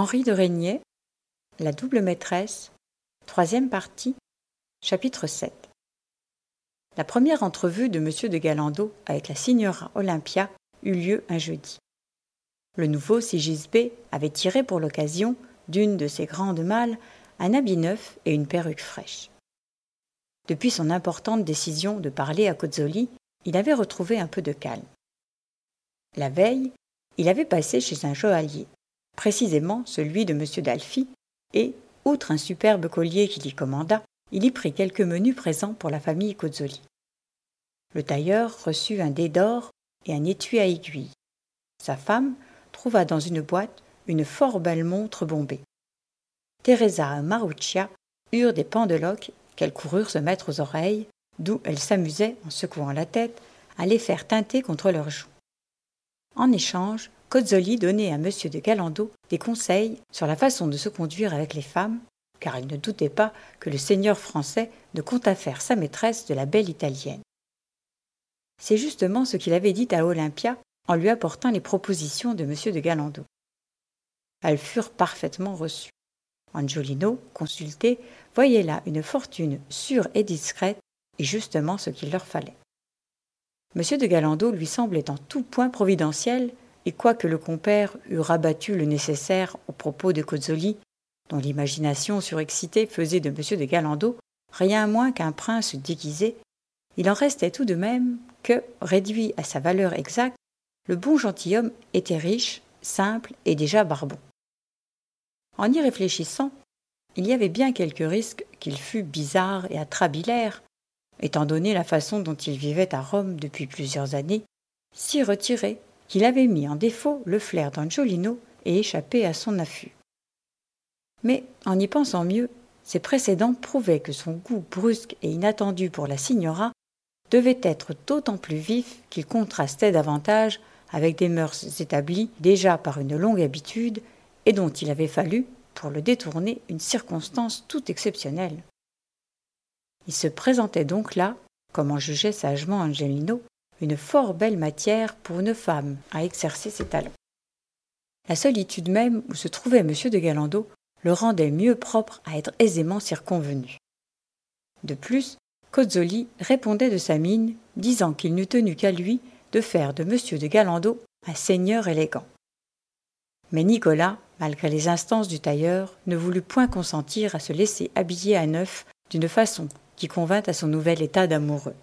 Henri de Régnier, La double maîtresse, troisième partie, chapitre 7. La première entrevue de M. de Gallandot avec la signora Olympia eut lieu un jeudi. Le nouveau Sigisbée avait tiré pour l'occasion d'une de ses grandes malles un habit neuf et une perruque fraîche. Depuis son importante décision de parler à Cozzoli, il avait retrouvé un peu de calme. La veille, il avait passé chez un joaillier, précisément celui de M. d'Alfy, et, outre un superbe collier qu'il y commanda, il y prit quelques menus présents pour la famille Cozzoli. Le tailleur reçut un dé d'or et un étui à aiguilles. Sa femme trouva dans une boîte une fort belle montre bombée. Teresa et Marruccia eurent des pendeloques qu'elles coururent se mettre aux oreilles, d'où elles s'amusaient, en secouant la tête, à les faire tinter contre leurs joues. En échange, Cozzoli donnait à M. de Gallandot des conseils sur la façon de se conduire avec les femmes, car il ne doutait pas que le seigneur français ne comptât faire sa maîtresse de la belle italienne. C'est justement ce qu'il avait dit à Olympia en lui apportant les propositions de M. de Gallandot. Elles furent parfaitement reçues. Angiolino, consulté, voyait là une fortune sûre et discrète, et justement ce qu'il leur fallait. M. de Gallandot lui semblait en tout point providentiel, et quoique le compère eût rabattu le nécessaire aux propos de Cozzoli, dont l'imagination surexcitée faisait de M. de Gallandot rien moins qu'un prince déguisé, il en restait tout de même que, réduit à sa valeur exacte, le bon gentilhomme était riche, simple et déjà barbon. En y réfléchissant, il y avait bien quelques risques qu'il fût bizarre et atrabilaire, étant donné la façon dont il vivait à Rome depuis plusieurs années, si retiré qu'il avait mis en défaut le flair d'Angiolino et échappé à son affût. Mais, en y pensant mieux, ses précédents prouvaient que son goût brusque et inattendu pour la signora devait être d'autant plus vif qu'il contrastait davantage avec des mœurs établies déjà par une longue habitude et dont il avait fallu, pour le détourner, une circonstance toute exceptionnelle. Il se présentait donc là, comme en jugeait sagement Angiolino, une fort belle matière pour une femme à exercer ses talents. La solitude même où se trouvait M. de Gallandot le rendait mieux propre à être aisément circonvenu. De plus, Cozzoli répondait de sa mine, disant qu'il n'eût tenu qu'à lui de faire de M. de Gallandot un seigneur élégant. Mais Nicolas, malgré les instances du tailleur, ne voulut point consentir à se laisser habiller à neuf d'une façon qui convînt à son nouvel état d'amoureux.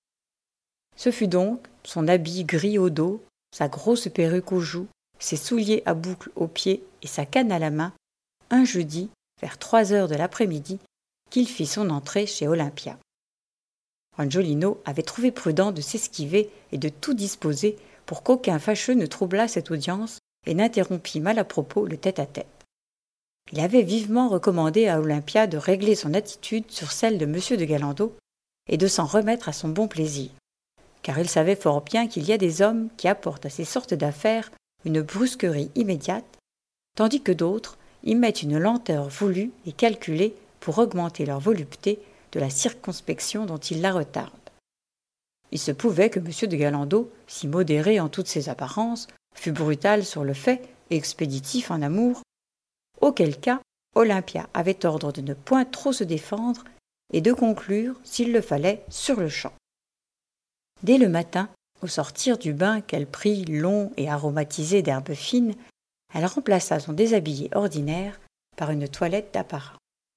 Ce fut donc son habit gris au dos, sa grosse perruque aux joues, ses souliers à boucles aux pieds et sa canne à la main, un jeudi, vers 3 heures de l'après-midi, qu'il fit son entrée chez Olympia. Angiolino avait trouvé prudent de s'esquiver et de tout disposer pour qu'aucun fâcheux ne troublât cette audience et n'interrompît mal à propos le tête-à-tête. Il avait vivement recommandé à Olympia de régler son attitude sur celle de M. de Gallandot et de s'en remettre à son bon plaisir, car il savait fort bien qu'il y a des hommes qui apportent à ces sortes d'affaires une brusquerie immédiate, tandis que d'autres y mettent une lenteur voulue et calculée pour augmenter leur volupté de la circonspection dont ils la retardent. Il se pouvait que M. de Gallandot, si modéré en toutes ses apparences, fût brutal sur le fait et expéditif en amour, auquel cas Olympia avait ordre de ne point trop se défendre et de conclure, s'il le fallait, sur-le-champ. Dès le matin, au sortir du bain qu'elle prit long et aromatisé d'herbes fines, elle remplaça son déshabillé ordinaire par une toilette d'apparat.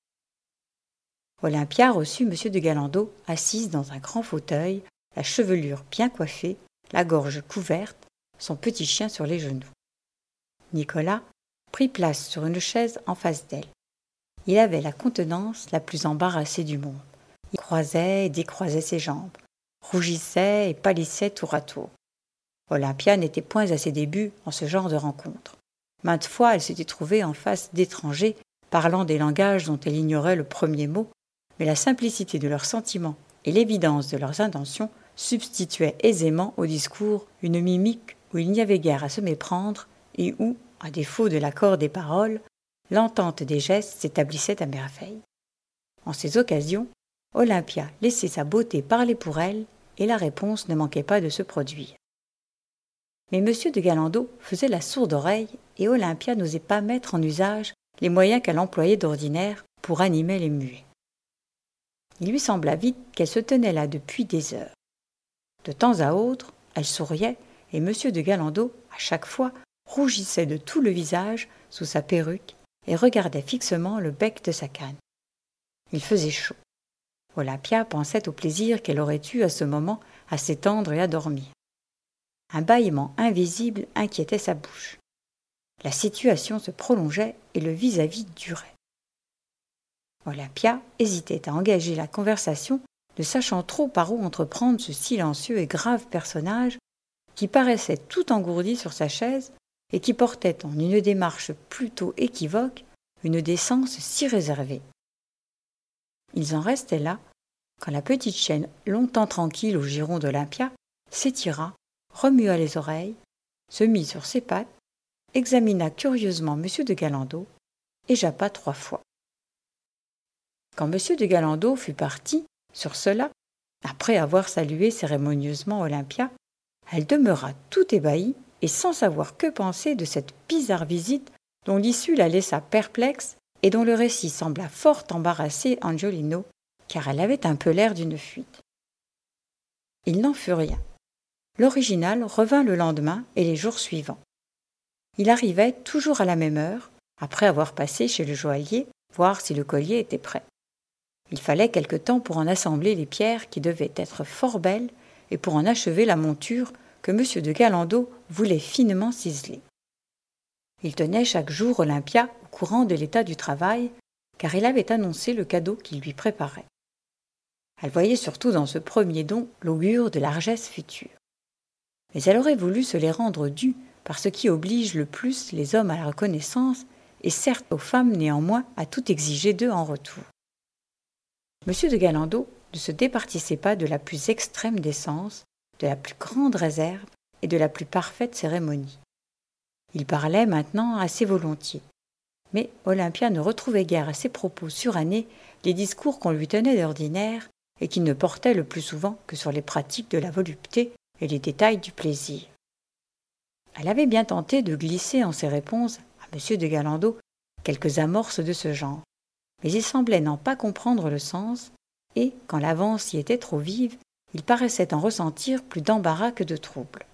Olympia reçut M. de Gallandot assise dans un grand fauteuil, la chevelure bien coiffée, la gorge couverte, son petit chien sur les genoux. Nicolas prit place sur une chaise en face d'elle. Il avait la contenance la plus embarrassée du monde. Il croisait et décroisait ses jambes, rougissait et pâlissait tour à tour. Olympia n'était point à ses débuts en ce genre de rencontre. Maintes fois, elle s'était trouvée en face d'étrangers parlant des langages dont elle ignorait le premier mot, mais la simplicité de leurs sentiments et l'évidence de leurs intentions substituaient aisément au discours une mimique où il n'y avait guère à se méprendre et où, à défaut de l'accord des paroles, l'entente des gestes s'établissait à merveille. En ces occasions, Olympia laissait sa beauté parler pour elle et la réponse ne manquait pas de se produire. Mais M. de Gallandot faisait la sourde oreille et Olympia n'osait pas mettre en usage les moyens qu'elle employait d'ordinaire pour animer les muets. Il lui sembla vite qu'elle se tenait là depuis des heures. De temps à autre, elle souriait et M. de Gallandot, à chaque fois, rougissait de tout le visage sous sa perruque et regardait fixement le bec de sa canne. Il faisait chaud. Olympia pensait au plaisir qu'elle aurait eu à ce moment à s'étendre et à dormir. Un bâillement invisible inquiétait sa bouche. La situation se prolongeait et le vis-à-vis durait. Olympia hésitait à engager la conversation, ne sachant trop par où entreprendre ce silencieux et grave personnage qui paraissait tout engourdi sur sa chaise et qui portait en une démarche plutôt équivoque une décence si réservée. Ils en restaient là, quand la petite chienne, longtemps tranquille au giron d'Olympia, s'étira, remua les oreilles, se mit sur ses pattes, examina curieusement M. de Gallandot et jappa 3 fois. Quand M. de Gallandot fut parti, sur cela, après avoir salué cérémonieusement Olympia, elle demeura tout ébahie et sans savoir que penser de cette bizarre visite dont l'issue la laissa perplexe et dont le récit sembla fort embarrasser Angiolino, car elle avait un peu l'air d'une fuite. Il n'en fut rien. L'original revint le lendemain et les jours suivants. Il arrivait toujours à la même heure, après avoir passé chez le joaillier, voir si le collier était prêt. Il fallait quelque temps pour en assembler les pierres qui devaient être fort belles et pour en achever la monture que M. de Gallandot voulait finement ciseler. Il tenait chaque jour Olympia au courant de l'état du travail, car il avait annoncé le cadeau qu'il lui préparait. Elle voyait surtout dans ce premier don l'augure de largesse future. Mais elle aurait voulu se les rendre dus par ce qui oblige le plus les hommes à la reconnaissance, et certes aux femmes néanmoins à tout exiger d'eux en retour. M. de Gallandot ne se départissait pas de la plus extrême décence, de la plus grande réserve et de la plus parfaite cérémonie. Il parlait maintenant assez volontiers. Mais Olympia ne retrouvait guère à ses propos surannés les discours qu'on lui tenait d'ordinaire et qui ne portaient le plus souvent que sur les pratiques de la volupté et les détails du plaisir. Elle avait bien tenté de glisser en ses réponses à M. de Gallandot quelques amorces de ce genre, mais il semblait n'en pas comprendre le sens, et, quand l'avance y était trop vive, il paraissait en ressentir plus d'embarras que de trouble.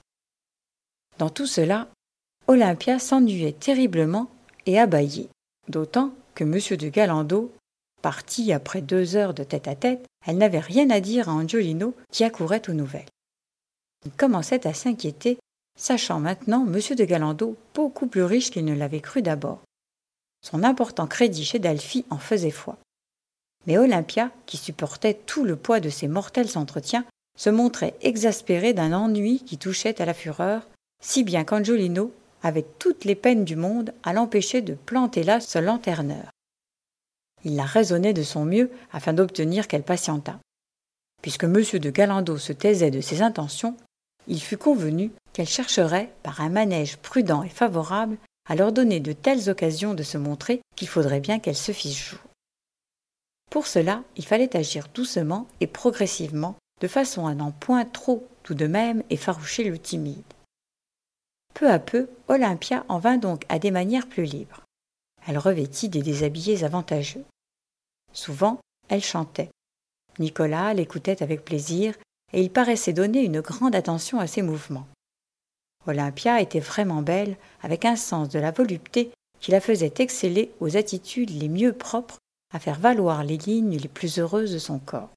Dans tout cela, Olympia s'ennuyait terriblement et abâillait, d'autant que M. de Gallandot, parti après 2 heures de tête-à-tête, elle n'avait rien à dire à Angiolino qui accourait aux nouvelles. Il commençait à s'inquiéter, sachant maintenant M. de Gallandot beaucoup plus riche qu'il ne l'avait cru d'abord. Son important crédit chez Dalphy en faisait foi. Mais Olympia, qui supportait tout le poids de ces mortels entretiens, se montrait exaspérée d'un ennui qui touchait à la fureur, si bien qu'Angiolino avait toutes les peines du monde à l'empêcher de planter là ce lanterneur. Il la raisonnait de son mieux afin d'obtenir qu'elle patientât. Puisque M. de Gallandot se taisait de ses intentions, il fut convenu qu'elle chercherait, par un manège prudent et favorable, à leur donner de telles occasions de se montrer qu'il faudrait bien qu'elle se fisse jour. Pour cela, il fallait agir doucement et progressivement, de façon à n'en point trop, tout de même, effaroucher le timide. Peu à peu, Olympia en vint donc à des manières plus libres. Elle revêtit des déshabillés avantageux. Souvent, elle chantait. Nicolas l'écoutait avec plaisir, et il paraissait donner une grande attention à ses mouvements. Olympia était vraiment belle, avec un sens de la volupté qui la faisait exceller aux attitudes les mieux propres à faire valoir les lignes les plus heureuses de son corps.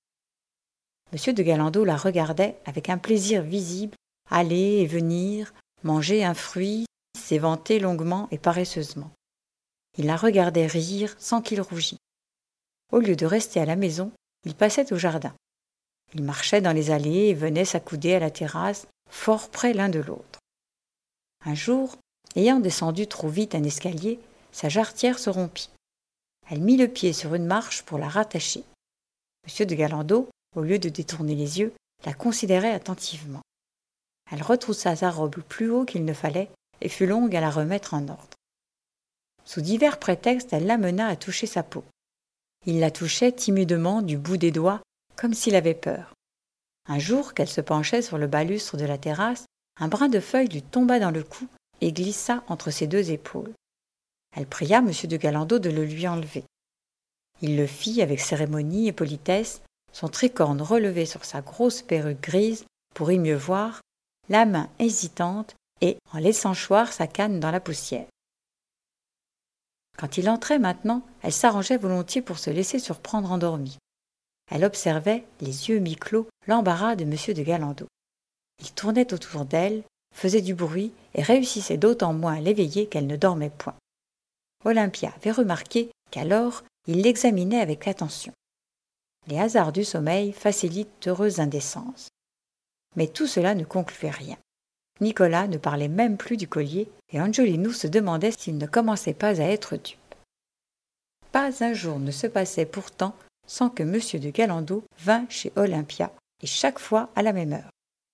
M. de Gallandot la regardait avec un plaisir visible, aller et venir, manger un fruit, s'éventer longuement et paresseusement. Il la regardait rire sans qu'il rougît. Au lieu de rester à la maison, il passait au jardin. Ils marchaient dans les allées et venaient s'accouder à la terrasse, fort près l'un de l'autre. Un jour, ayant descendu trop vite un escalier, sa jarretière se rompit. Elle mit le pied sur une marche pour la rattacher. M. de Gallandot, au lieu de détourner les yeux, la considérait attentivement. Elle retroussa sa robe plus haut qu'il ne fallait et fut longue à la remettre en ordre. Sous divers prétextes, elle l'amena à toucher sa peau. Il la touchait timidement du bout des doigts, comme s'il avait peur. Un jour qu'elle se penchait sur le balustre de la terrasse, un brin de feuille lui tomba dans le cou et glissa entre ses deux épaules. Elle pria M. de Gallandot de le lui enlever. Il le fit avec cérémonie et politesse, son tricorne relevé sur sa grosse perruque grise pour y mieux voir, la main hésitante et en laissant choir sa canne dans la poussière. Quand il entrait maintenant, elle s'arrangeait volontiers pour se laisser surprendre endormie. Elle observait, les yeux mi-clos, l'embarras de M. de Gallandot. Il tournait autour d'elle, faisait du bruit et réussissait d'autant moins à l'éveiller qu'elle ne dormait point. Olympia avait remarqué qu'alors il l'examinait avec attention. Les hasards du sommeil facilitent d'heureuses indécences. Mais tout cela ne concluait rien. Nicolas ne parlait même plus du collier et Angelino se demandait s'il ne commençait pas à être dupe. Pas un jour ne se passait pourtant sans que M. de Gallandot vînt chez Olympia, et chaque fois à la même heure.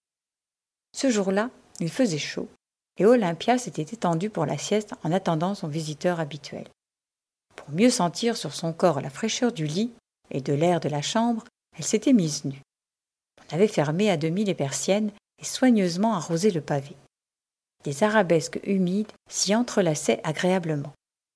Ce jour-là, il faisait chaud, et Olympia s'était étendue pour la sieste en attendant son visiteur habituel. Pour mieux sentir sur son corps la fraîcheur du lit et de l'air de la chambre, elle s'était mise nue. On avait fermé à demi les persiennes et soigneusement arrosé le pavé. Des arabesques humides s'y entrelaçaient agréablement.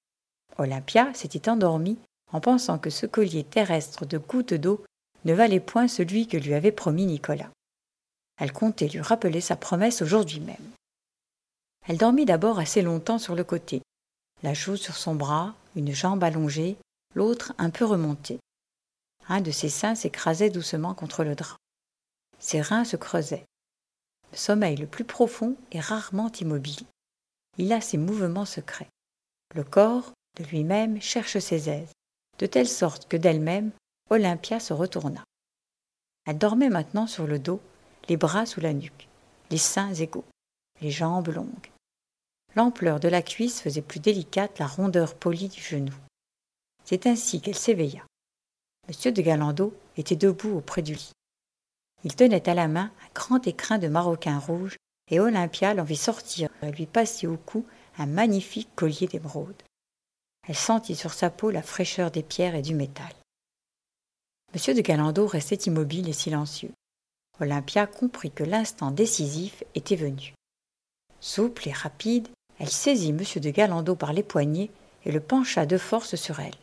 Olympia s'était endormie en pensant que ce collier terrestre de gouttes d'eau ne valait point celui que lui avait promis Nicolas. Elle comptait lui rappeler sa promesse aujourd'hui même. Elle dormit d'abord assez longtemps sur le côté, la joue sur son bras, une jambe allongée, l'autre un peu remontée. Un de ses seins s'écrasait doucement contre le drap. Ses reins se creusaient. Le sommeil le plus profond est rarement immobile. Il a ses mouvements secrets. Le corps, de lui-même, cherche ses aises, de telle sorte que d'elle-même, Olympia se retourna. Elle dormait maintenant sur le dos, les bras sous la nuque, les seins égaux, les jambes longues. L'ampleur de la cuisse faisait plus délicate la rondeur polie du genou. C'est ainsi qu'elle s'éveilla. M. de Gallandot était debout auprès du lit. Il tenait à la main un grand écrin de maroquin rouge et Olympia l'en vit sortir et lui passer au cou un magnifique collier d'émeraude. Elle sentit sur sa peau la fraîcheur des pierres et du métal. M. de Gallandot restait immobile et silencieux. Olympia comprit que l'instant décisif était venu. Souple et rapide, elle saisit M. de Gallandot par les poignets et le pencha de force sur elle.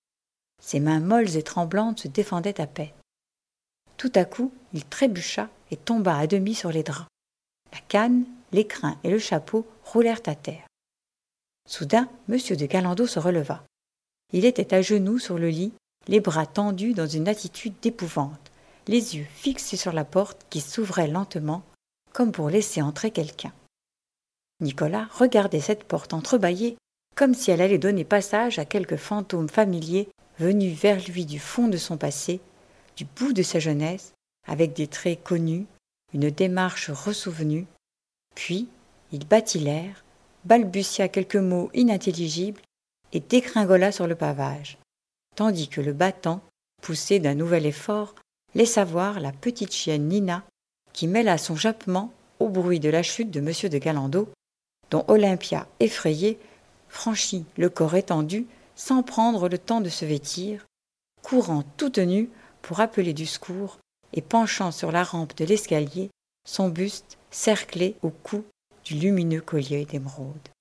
Ses mains molles et tremblantes se défendaient à peine. Tout à coup, il trébucha et tomba à demi sur les draps. La canne, l'écrin et le chapeau roulèrent à terre. Soudain, M. de Gallandot se releva. Il était à genoux sur le lit, les bras tendus dans une attitude d'épouvante, les yeux fixés sur la porte qui s'ouvrait lentement, comme pour laisser entrer quelqu'un. Nicolas regardait cette porte entrebâillée, comme si elle allait donner passage à quelque fantôme familier venu vers lui du fond de son passé, du bout de sa jeunesse, avec des traits connus, une démarche ressouvenue. Puis, il battit l'air, balbutia quelques mots inintelligibles et dégringola sur le pavage, tandis que le battant, poussé d'un nouvel effort, laissa voir la petite chienne Nina qui mêla son jappement au bruit de la chute de M. de Gallandot, dont Olympia, effrayée, franchit le corps étendu sans prendre le temps de se vêtir, courant toute nue pour appeler du secours et penchant sur la rampe de l'escalier son buste cerclé au cou du lumineux collier d'émeraude.